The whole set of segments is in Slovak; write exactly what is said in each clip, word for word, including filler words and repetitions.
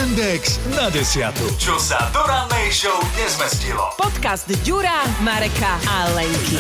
Index na desiatu. Čo sa do rannej show nezmestilo. Podcast Ďura, Mareka a Lenky.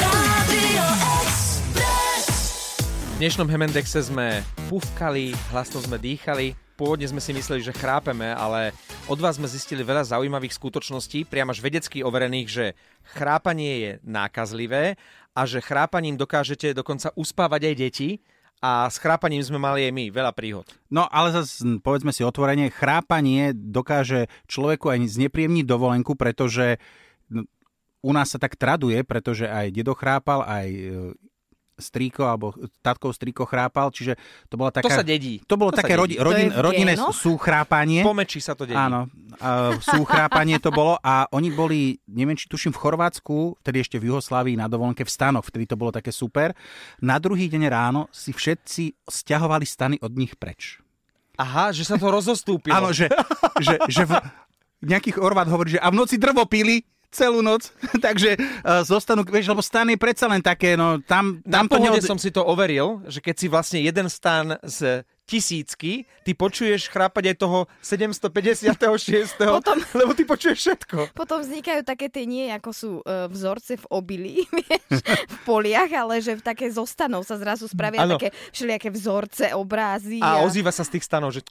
V dnešnom Hemendexe sme pufkali, hlasno sme dýchali. Pôvodne sme si mysleli, že chrápeme, ale od vás sme zistili veľa zaujímavých skutočností, priam až vedecky overených, že chrápanie je nákazlivé a že chrápaním dokážete dokonca uspávať aj deti. A s chrápaním sme mali aj my veľa príhod. No ale zase povedzme si otvorene, chrápanie dokáže človeku aj znepríjemniť dovolenku, pretože u nás sa tak traduje, pretože aj dedo chrápal, aj strýko alebo tatkov strýko chrápal, čiže to bola taká... To sa dedí. To bolo to také rodi, rodin, rodinné súchrápanie. Po meči sa to dedí. Áno, uh, súchrápanie to bolo a oni boli, neviem, či tuším v Chorvátsku, vtedy ešte v Juhoslávii na dovolenke v stanoch, vtedy to bolo také super. Na druhý deň ráno si všetci sťahovali stany od nich preč. Aha, že sa to rozostúpilo. Áno, že, že, že v, nejaký Chorvát hovorí, že a v noci drvo pili celú noc, takže uh, zostanú, vieš, lebo stan je predsa len také, no tam... tam Na pohode neod... som si to overil, že keď si vlastne jeden stan z tisícky, ty počuješ chrápať aj toho sedemstopäťdesiatšesť, potom, lebo ty počuješ všetko. Potom vznikajú také tie nie, ako sú uh, vzorce v obilí, vieš, v poliach, ale že v také zostanov sa zrazu spravia ano. Také všelijaké vzorce, obrázy. A, a a ozýva sa z tých stanov, že...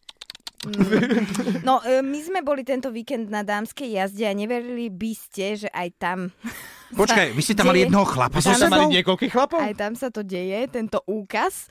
No, my sme boli tento víkend na dámskej jazde a neverili by ste, že aj tam... Počkaj, vy ste tam mali jednoho chlapa? Vy ste mali niekoľkých chlapov? Aj tam sa to deje, tento úkaz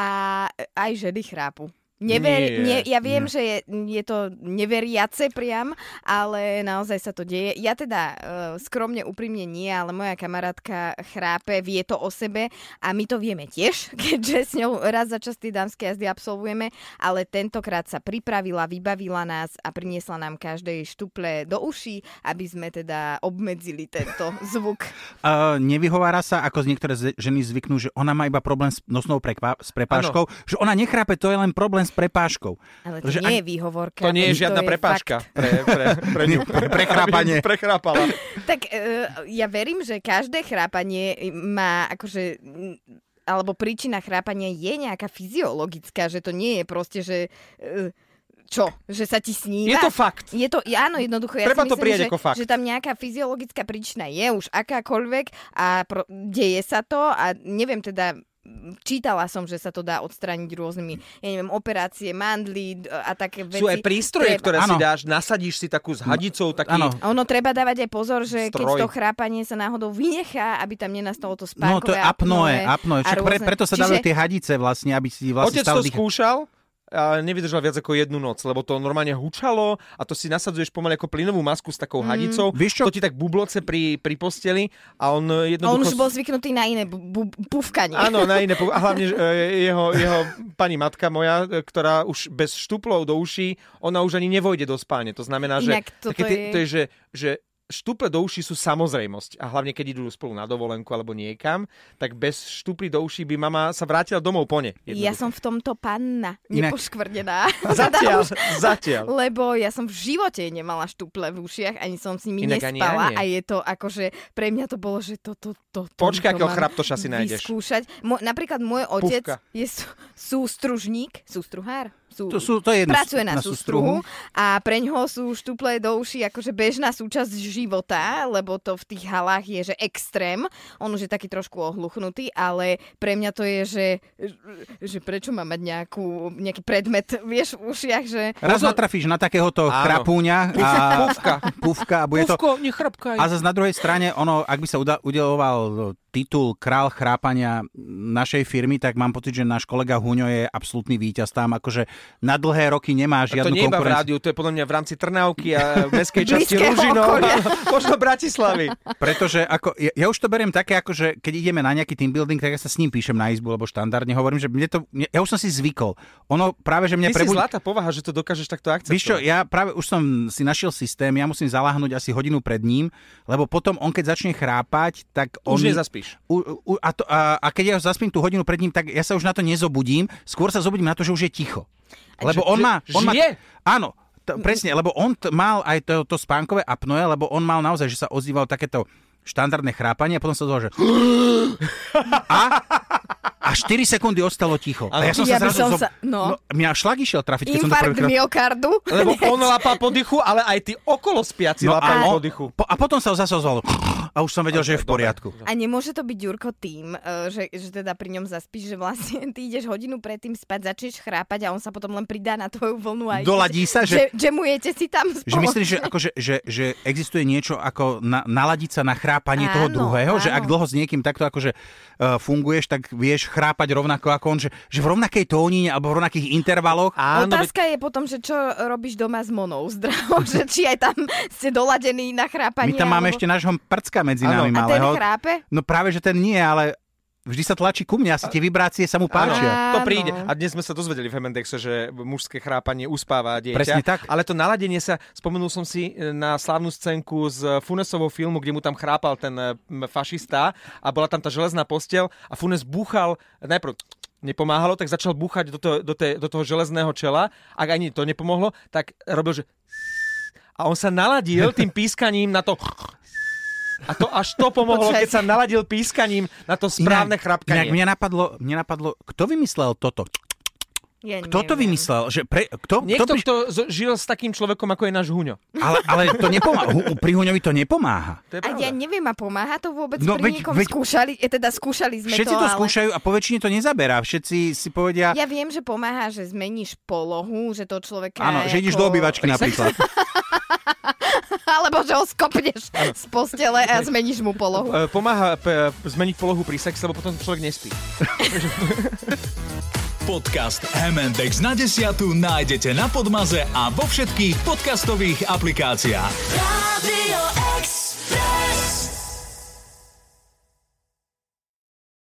a aj ženy chrápu. Never, nie, ja viem, nie. že je, je to neveriace priam, ale naozaj sa to deje. Ja teda uh, skromne, úprimne nie, ale moja kamarátka chrápe, vie to o sebe a my to vieme tiež, keďže s ňou raz za čas tie dámske jazdy absolvujeme, ale tentokrát sa pripravila, vybavila nás a priniesla nám každej štuple do uší, aby sme teda obmedzili tento zvuk. Uh, nevyhovára sa, ako z niektoré ženy zvyknú, že ona má iba problém s nosnou prekvá- s prepážkou, ano. Že ona nechrápe, to je len problém s prepážkou. Ale to že nie ak... je výhovorka. To nie je žiadna to prepážka. Je pre, pre, pre ňu. Pre chrápanie. Prechrápala. Tak uh, ja verím, že každé chrápanie má akože... alebo príčina chrápania je nejaká fyziologická, že to nie je proste, že... Uh, čo? Že sa ti sníva? Je to fakt. Je to, áno, jednoducho. Ja Treba si to myslím, prijať že, ako fakt. že tam nejaká fyziologická príčina je už akákoľvek a pro, deje sa to a neviem teda... Čítala som, že sa to dá odstrániť rôznymi, ja neviem, operácie, mandly a také veci. Sú aj prístroje, treba... ktoré ano. si dáš, nasadíš si takú s hadicou, taký... Ano. Ono treba dávať aj pozor, že stroj. keď to chrápanie sa náhodou vynechá, aby tam nenastalo to spánkové. No to je apnoe, apnoe. Však pre, preto sa dávajú Čiže... tie hadice vlastne, aby si vlastne... Otec to dých... skúšal, a nevydržal viac ako jednu noc, lebo to normálne hučalo a to si nasadzuješ pomaly ako plynovú masku s takou mm. hadicou. To ti tak bubloce pri, pri posteli a on jednoducho... On už bol zvyknutý na iné bu- bu- pufkanie. Áno, na iné puf- a hlavne jeho, jeho pani matka moja, ktorá už bez štuplov do uší, ona už ani nevojde do spálne. To znamená, že, také, je... to je, že, že štuple do uší sú samozrejmosť a hlavne keď idú spolu na dovolenku alebo niekam, tak bez štupli do uší by mama sa vrátila domov po ne. Ja som v tomto panna, nepoškvrnená. Zatiaľ, zatiaľ. Lebo ja som v živote nemala štuple v ušiach, ani som s nimi Inak nespala a je to akože, pre mňa to bolo, že to, to, to, to Počkaj, akého chraptoša si nájdeš. Vyskúšať. Mo, napríklad môj otec Pufka. je sú, sústružník, sústruhár. Sú, to sú, to je pracuje na, na sústruhu a preňho sú štuple do uší akože bežná súčasť života, lebo to v tých halách je, že extrém. On už je taký trošku ohluchnutý, ale pre mňa to je, že, že prečo má mať nejakú, nejaký predmet, vieš, v ušiach, že... Raz natrafíš na takéhoto Áno. chrapúňa a... Pufka. Pufka. A bude Pufko, to... nechrapkaj. A zase na druhej strane, ono, ak by sa udeloval titul král chrápania našej firmy, tak mám pocit, že náš kolega Huňo je absolútny víťaz tam, akože na dlhé roky nemá žiadnu konkurenciu. To nie iba v rádiu, to je podľa mňa v rámci Trnavky a mestskej časti Ružinov, možno Bratislavy. Pretože ako, ja, ja už to beriem také, ako, že keď ideme na nejaký team building, tak ja sa s ním píšem na izbu, lebo štandardne hovorím, že mne to, mne, ja už som si zvykol. Ono práve, že mňa Ty prebudí... si zlatá povaha, že to dokážeš takto akceptovať. Víš čo, ja práve už som si našiel systém, ja musím zaláhnuť asi hodinu pred ním, lebo potom on keď začne chrápať, tak on... Už nezaspíš. U, u, a, to, a, a keď ja zaspím tú hodinu pred ním, tak ja sa už na to nezobudím, skôr sa zobudím na to, že už je ticho. Lebo čo, on má... On má žije? áno, to, presne, lebo on t- mal aj to, to spánkové apnoe, lebo on mal naozaj, že sa ozýval takéto štandardné chrápanie a potom sa zvolal, že... A, a A štyri sekundy ostalo ticho. A ja som ja sa zrazu... som zo... sa... No. no. Mňa šlak išiel trafiť, keď som to Infarkt prvýkrát... myokardu. Lebo on lapá po dychu, ale aj tí okolo spiaci no, lapajú a, po dychu. Po, a potom sa ho zase ozvalo. A už som vedel, že je v poriadku. A nemôže to byť, Ďurko, tým, že, že teda pri ňom zaspíš, že vlastne ty ideš hodinu predtým spať, začneš chrápať a on sa potom len pridá na tvoju vlnu a doladí sa, že... že jamujete si tam spoločne. Že myslíš, že, akože, že, že existuje niečo ako na, naladiť sa na chrápanie áno, toho druhého? Áno. Že ak dlho s niekým takto akože uh, funguješ, tak vieš chrápať rovnako ako on, že, že v rovnakej tónine alebo v rovnakých intervaloch? Áno, otázka je potom, že čo robíš doma s Monou zdravou, že či aj tam ste doladení na chrápanie. My tam máme alebo... ešte nášho prcka medzi áno. nami A ten malého. chrápe? No práve, že ten nie, ale vždy sa tlačí ku mne, asi tie vibrácie sa mu páčia. To príde. A dnes sme sa dozvedeli v Hemendexe, že mužské chrápanie uspáva dieťa. Presne tak. Ale to naladenie sa, spomenul som si na slávnu scénku z Funesovho filmu, kde mu tam chrápal ten fašista a bola tam tá železná posteľ a Funes búchal, najprv nepomáhalo, tak začal búchať do toho, do, te, do toho železného čela. Ak ani to nepomohlo, tak robil, že a on sa naladil tým pískaním na to. A to až to pomohlo, Počkajte. keď sa naladil pískaním na to správne chrapkanie. Inak mňa napadlo, mňa napadlo, kto vymyslel toto? Ja Kto to neviem. vymyslel? Že pre, kto, Niekto, kto pri... kto z- žil s takým človekom, ako je náš Huňo. Ale, ale to nepomáha. Hu- Pri Huňovi to nepomáha. To je A pravda. ja neviem, a pomáha to vôbec No, pri veď- niekom veď- skúšali? E, teda skúšali sme Všetci to, to ale... skúšajú a po väčšine to nezaberá. Všetci si povedia... Ja viem, že pomáha, že zmeníš polohu, že to človeka... Áno, že ideš ako... do obývačky napríklad. Alebo že ho skopneš z postele a zmeníš mu polohu. E, Pomáha p- zmeniť polohu pri sexe, lebo potom človek nespí. Podcast em end exs na desiatu nájdete na Podmaze a vo všetkých podcastových aplikáciách. Radio